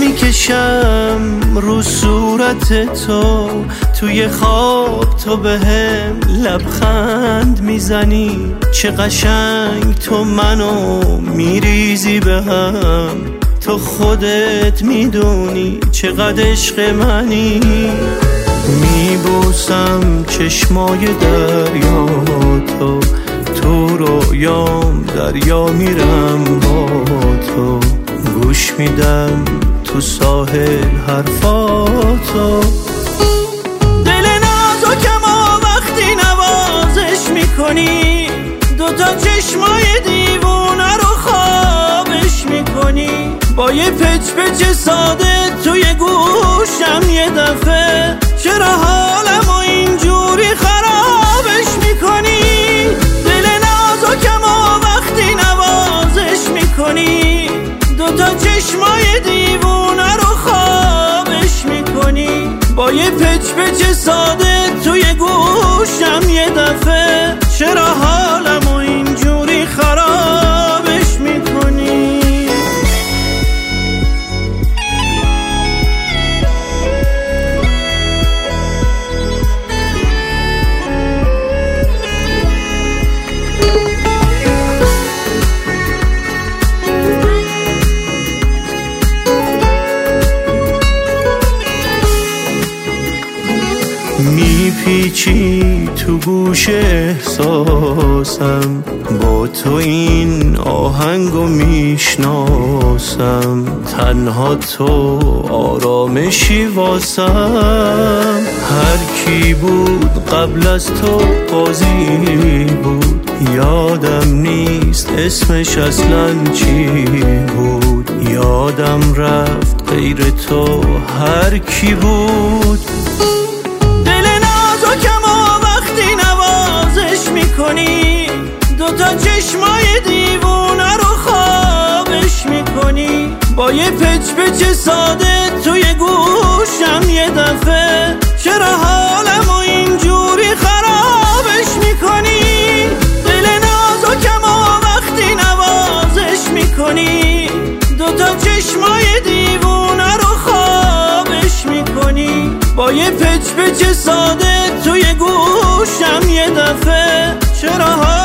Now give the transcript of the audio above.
میکشم رو صورت تو، توی خواب تو بهم لبخند میزنی، چه قشنگ تو منو میریزی بهم، تو خودت میدونی چقدر عشق منی. میبوسم چشمای دریا تو، تو رویام دریا میرم با تو، گوش میدم تو ساحل حرفاتو. دل نازکمو وقتی نوازش میکنی، دوتا چشمای دیوونه رو خوابش میکنی، با یه پچ پچ ساده توی گوشم یه دفعه، چرا حالمو اینجوری خرابش میکنی؟ دل نازکمو وقتی نوازش میکنی، دوتا چشمای دیوونه رو خوابش میکنی، با یه پچ پچ ساده توی گوشم یه دفعه، چرا حالمو اینجوری خرابش میکنی؟ میپیچی تو گوش احساسم، با تو این آهنگو میشناسم، تنها تو آرامشی واسم. هر کی بود قبل از تو قاضی بود، یادم نیست اسمش اصلا چی بود، یادم رفت غیر تو هر کی بود. دوتا چشمای دیوونه رو خوابش میکنی، با یه پچ پچ ساده توی گوشم یه دفعه، چرا حالمو اینجوری خرابش میکنی؟ دل نازکمو وقتی نوازش میکنی، دوتا چشمای دیوونه رو خوابش میکنی، با یه پچ پچ ساده توی گوشم یه دفعه، چرا